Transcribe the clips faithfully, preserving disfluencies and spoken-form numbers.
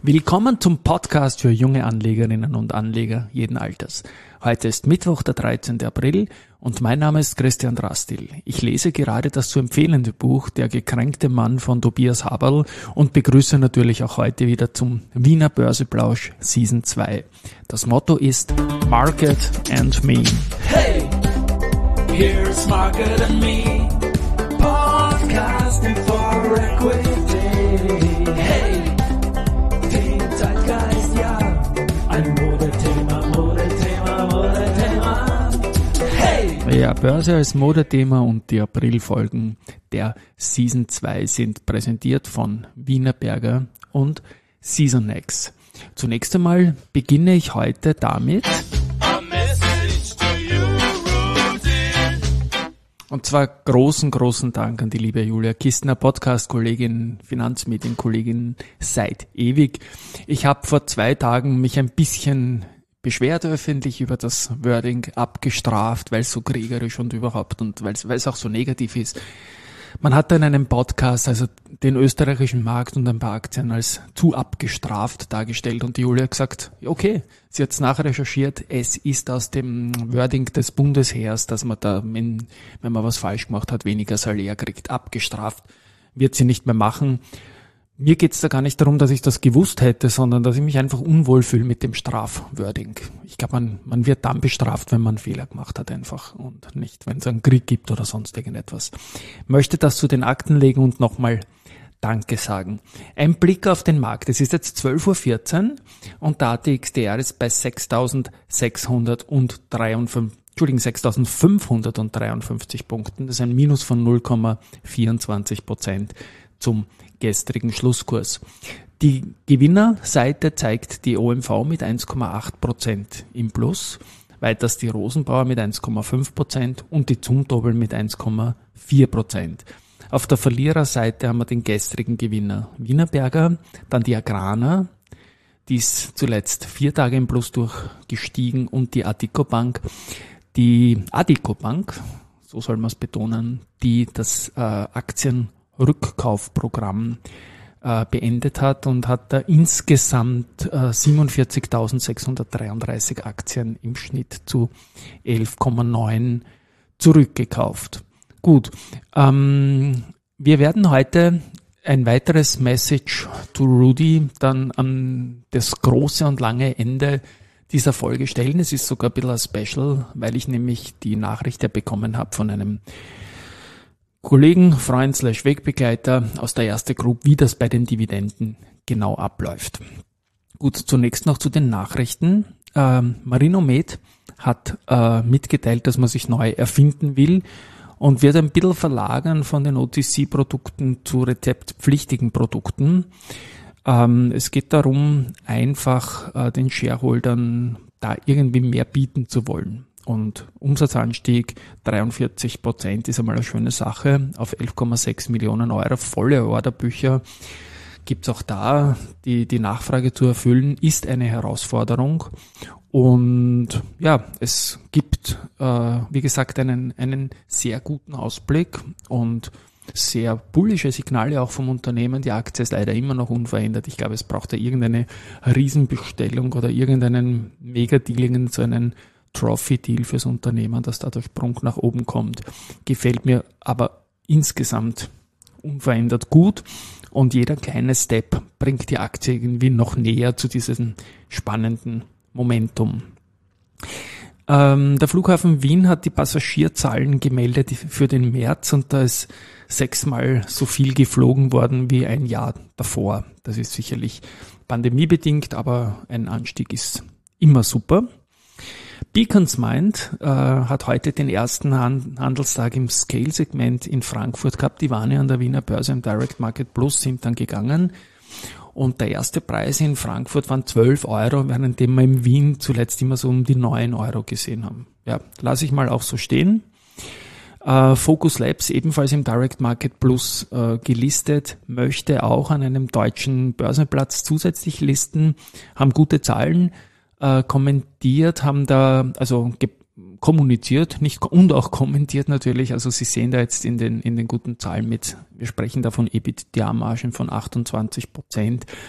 Willkommen zum Podcast für junge Anlegerinnen und Anleger jeden Alters. Heute ist Mittwoch, der dreizehnte April und mein Name ist Christian Drastil. Ich lese gerade das zu empfehlende Buch Der gekränkte Mann von Tobias Haberl und begrüße natürlich auch heute wieder zum Wiener Börseplausch Season zwei. Das Motto ist Market and Me. Hey, here's Market and Me, podcasting for equity. Hey, den Zeitgeist, ja, ein Modethema, Modethema, Modethema. Hey! Ja, Börse als Modethema und die Aprilfolgen der Season zwei sind präsentiert von Wienerberger und Seasonex. Zunächst einmal beginne ich heute damit, und zwar großen, großen Dank an die liebe Julia Kistner, Podcast-Kollegin, Finanzmedienkollegin seit ewig. Ich habe vor zwei Tagen mich ein bisschen beschwert öffentlich über das Wording abgestraft, weil es so kriegerisch und überhaupt und weil es auch so negativ ist. Man hat in einem Podcast also den österreichischen Markt und ein paar Aktien als zu abgestraft dargestellt und die Julia hat gesagt, okay, sie hat es nachrecherchiert, es ist aus dem Wording des Bundesheers, dass man da, wenn, wenn man was falsch gemacht hat, weniger Salär kriegt, abgestraft, wird sie nicht mehr machen. Mir geht's da gar nicht darum, dass ich das gewusst hätte, sondern dass ich mich einfach unwohl fühle mit dem Strafwording. Ich glaube, man, man wird dann bestraft, wenn man einen Fehler gemacht hat einfach und nicht, wenn es einen Krieg gibt oder sonst irgendetwas. Ich möchte das zu den Akten legen und nochmal Danke sagen. Ein Blick auf den Markt. Es ist jetzt zwölf Uhr vierzehn und der A T X D R ist bei sechstausendsechshundertdreiundfünfzig, Entschuldigung, sechstausendfünfhundertdreiundfünfzig Punkten. Das ist ein Minus von null Komma vierundzwanzig Prozent zum gestrigen Schlusskurs. Die Gewinnerseite zeigt die O M V mit eins Komma acht Prozent im Plus, weiters die Rosenbauer mit eins Komma fünf Prozent und die Zumtobel mit eins Komma vier Prozent. Auf der Verliererseite haben wir den gestrigen Gewinner Wienerberger, dann die Agrana, die ist zuletzt vier Tage im Plus durchgestiegen und die Addiko Bank, die Addiko Bank, so soll man es betonen, die das äh, Aktien Rückkaufprogramm äh, beendet hat und hat da insgesamt äh, siebenundvierzigtausendsechshundertdreiunddreißig Aktien im Schnitt zu elf Komma neun zurückgekauft. Gut, ähm, wir werden heute ein weiteres Message to Rudy dann an das große und lange Ende dieser Folge stellen. Es ist sogar ein bisschen ein Special, weil ich nämlich die Nachricht ja bekommen habe von einem Kollegen, Freund slash Wegbegleiter aus der Erste Group, wie das bei den Dividenden genau abläuft. Gut, zunächst noch zu den Nachrichten. Ähm, Marinomed hat äh, mitgeteilt, dass man sich neu erfinden will und wird ein bisschen verlagern von den O T C-Produkten zu rezeptpflichtigen Produkten. Ähm, es geht darum, einfach äh, den Shareholdern da irgendwie mehr bieten zu wollen. Und Umsatzanstieg dreiundvierzig Prozent ist einmal eine schöne Sache auf elf Komma sechs Millionen Euro. Volle Orderbücher gibt's auch da. Die, die Nachfrage zu erfüllen ist eine Herausforderung. Und ja, es gibt, äh, wie gesagt, einen, einen sehr guten Ausblick und sehr bullische Signale auch vom Unternehmen. Die Aktie ist leider immer noch unverändert. Ich glaube, es braucht da irgendeine Riesenbestellung oder irgendeinen Mega-Dealing, so einen Trophy-Deal fürs Unternehmen, dass da der Sprung nach oben kommt. Gefällt mir aber insgesamt unverändert gut und jeder kleine Step bringt die Aktie irgendwie noch näher zu diesem spannenden Momentum. Ähm, der Flughafen Wien hat die Passagierzahlen gemeldet für den März und da ist sechsmal so viel geflogen worden wie ein Jahr davor. Das ist sicherlich pandemiebedingt, aber ein Anstieg ist immer super. Beacons Mind äh, hat heute den ersten Han- Handelstag im Scale-Segment in Frankfurt gehabt. Die waren ja an der Wiener Börse im Direct Market Plus, sind dann gegangen. Und der erste Preis in Frankfurt waren zwölf Euro, während wir in Wien zuletzt immer so um die neun Euro gesehen haben. Ja, lasse ich mal auch so stehen. Äh, Focus Labs, ebenfalls im Direct Market Plus äh, gelistet, möchte auch an einem deutschen Börsenplatz zusätzlich listen, haben gute Zahlen äh, kommentiert, haben da also ge- kommuniziert, nicht und auch kommentiert natürlich. Also Sie sehen da jetzt in den in den guten Zahlen mit. Wir sprechen da von EBITDA-Margen von achtundzwanzig Prozent.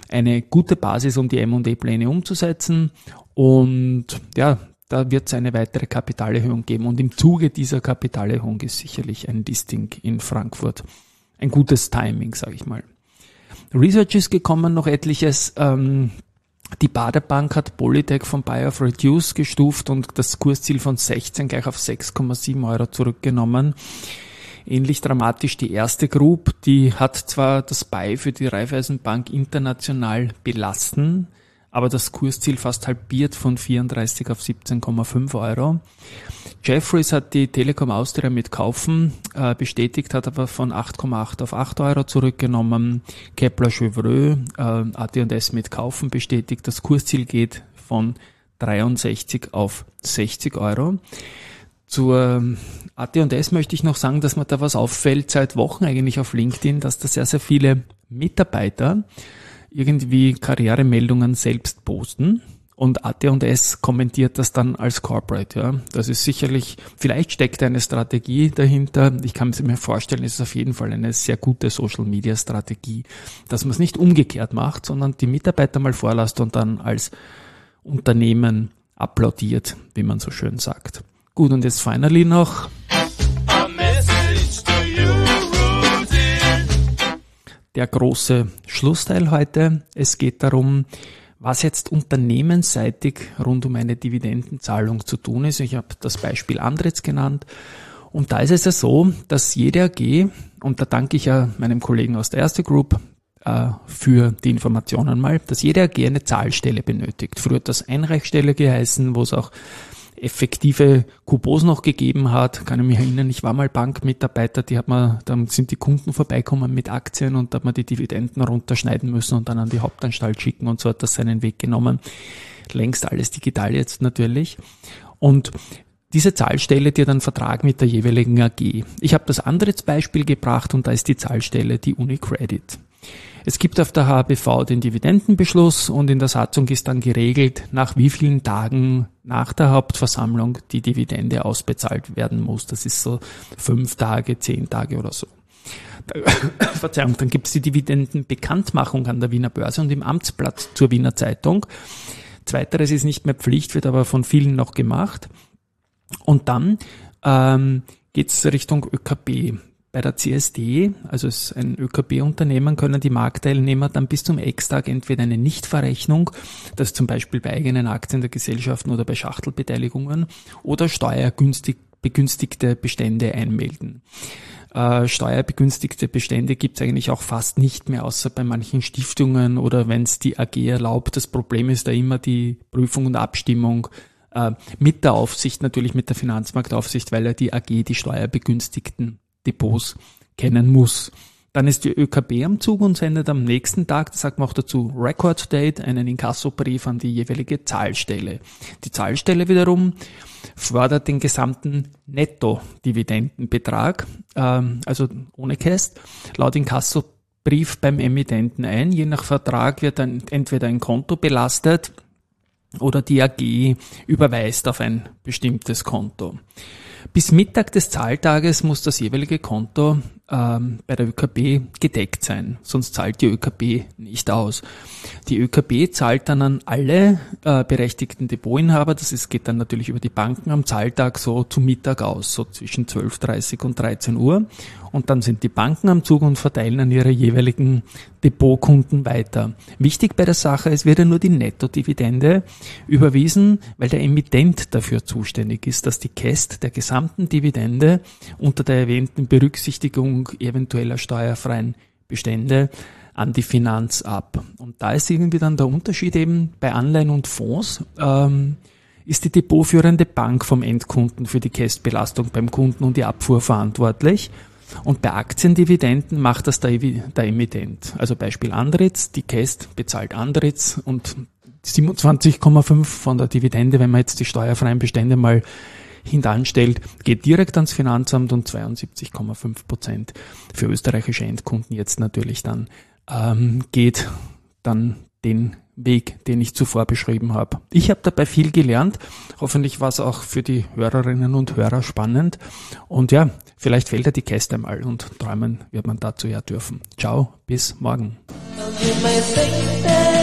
eine gute Basis, um die M und A-Pläne umzusetzen. Und ja, da wird es eine weitere Kapitalerhöhung geben. Und im Zuge dieser Kapitalerhöhung ist sicherlich ein Listing in Frankfurt ein gutes Timing, sage ich mal. Research ist gekommen, noch etliches. Ähm, die Baderbank hat Polytech von Buy of Reduce gestuft und das Kursziel von sechzehn gleich auf sechs Komma sieben Euro zurückgenommen. Ähnlich dramatisch die erste Group, die hat zwar das Buy für die Raiffeisenbank international belassen, aber das Kursziel fast halbiert von vierunddreißig auf siebzehn Komma fünf Euro. Jefferies hat die Telekom Austria mit Kaufen äh, bestätigt, hat aber von acht Komma acht auf acht Euro zurückgenommen. Kepler Chevreux, äh, A T und S mit Kaufen bestätigt, das Kursziel geht von dreiundsechzig auf sechzig Euro. Zur A T und S möchte ich noch sagen, dass mir da was auffällt seit Wochen eigentlich auf LinkedIn, dass da sehr, sehr viele Mitarbeiter irgendwie Karrieremeldungen selbst posten und A T und S kommentiert das dann als Corporate. Ja. Das ist sicherlich, vielleicht steckt eine Strategie dahinter. Ich kann mir vorstellen, es ist auf jeden Fall eine sehr gute Social-Media-Strategie, dass man es nicht umgekehrt macht, sondern die Mitarbeiter mal vorlässt und dann als Unternehmen applaudiert, wie man so schön sagt. Gut, und jetzt finally noch der große Schlussteil heute. Es geht darum, was jetzt unternehmensseitig rund um eine Dividendenzahlung zu tun ist. Ich habe das Beispiel Andritz genannt. Und da ist es ja so, dass jede A G, und da danke ich ja meinem Kollegen aus der Erste Group äh, für die Informationen mal, dass jede A G eine Zahlstelle benötigt. Früher hat das Einreichstelle geheißen, wo es auch effektive Coupons noch gegeben hat. Kann ich mich erinnern, ich war mal Bankmitarbeiter, die hat man, dann sind die Kunden vorbeikommen mit Aktien und da hat man die Dividenden runterschneiden müssen und dann an die Hauptanstalt schicken und so hat das seinen Weg genommen. Längst alles digital jetzt natürlich. Und diese Zahlstelle, die hat einen Vertrag mit der jeweiligen A G. Ich habe das Andritz-Beispiel gebracht und da ist die Zahlstelle die UniCredit. Es gibt auf der H B V den Dividendenbeschluss und in der Satzung ist dann geregelt, nach wie vielen Tagen nach der Hauptversammlung die Dividende ausbezahlt werden muss. Das ist so fünf Tage, zehn Tage oder so. Verzeihung, dann gibt es die Dividendenbekanntmachung an der Wiener Börse und im Amtsblatt zur Wiener Zeitung. Zweiteres ist nicht mehr Pflicht, wird aber von vielen noch gemacht. Und dann ähm, geht es Richtung Ö K B. Bei der C S D, also es ist ein Ö K B-Unternehmen, können die Marktteilnehmer dann bis zum Ex-Tag entweder eine Nichtverrechnung, das zum Beispiel bei eigenen Aktien der Gesellschaften oder bei Schachtelbeteiligungen, oder steuergünstig begünstigte Bestände einmelden. Äh, steuerbegünstigte Bestände gibt es eigentlich auch fast nicht mehr, außer bei manchen Stiftungen oder wenn es die A G erlaubt. Das Problem ist da immer die Prüfung und Abstimmung äh, mit der Aufsicht, natürlich mit der Finanzmarktaufsicht, weil ja die A G die steuerbegünstigten Depots kennen muss. Dann ist die Ö K B am Zug und sendet am nächsten Tag, das sagt man auch dazu, Record Date, einen Inkassobrief an die jeweilige Zahlstelle. Die Zahlstelle wiederum fordert den gesamten Netto-Dividendenbetrag, ähm, also ohne Käst, laut Inkassobrief beim Emittenten ein. Je nach Vertrag wird dann entweder ein Konto belastet oder die A G überweist auf ein bestimmtes Konto. Bis Mittag des Zahltages muss das jeweilige Konto ähm, bei der Ö K B gedeckt sein, sonst zahlt die Ö K B nicht aus. Die Ö K B zahlt dann an alle äh, berechtigten Depotinhaber, das ist, geht dann natürlich über die Banken am Zahltag so zu Mittag aus, so zwischen zwölf Uhr dreißig und dreizehn Uhr. Und dann sind die Banken am Zug und verteilen an ihre jeweiligen Depotkunden weiter. Wichtig bei der Sache, es wird ja nur die Nettodividende überwiesen, weil der Emittent dafür zuständig ist, dass die Käst der gesamten Dividende unter der erwähnten Berücksichtigung eventueller steuerfreien Bestände an die Finanz ab. Und da ist irgendwie dann der Unterschied eben bei Anleihen und Fonds, ähm, ist die depotführende Bank vom Endkunden für die Kästbelastung beim Kunden und die Abfuhr verantwortlich. Und bei Aktiendividenden macht das der, der Emittent. Also Beispiel Andritz, die Käst bezahlt Andritz und siebenundzwanzig Komma fünf von der Dividende, wenn man jetzt die steuerfreien Bestände mal hintanstellt, geht direkt ans Finanzamt und zweiundsiebzig Komma fünf Prozent für österreichische Endkunden jetzt natürlich dann ähm, geht dann den Weg, den ich zuvor beschrieben habe. Ich habe dabei viel gelernt. Hoffentlich war es auch für die Hörerinnen und Hörer spannend. Und ja, vielleicht fällt ja die Käste einmal und träumen wird man dazu ja dürfen. Ciao, bis morgen. You may think that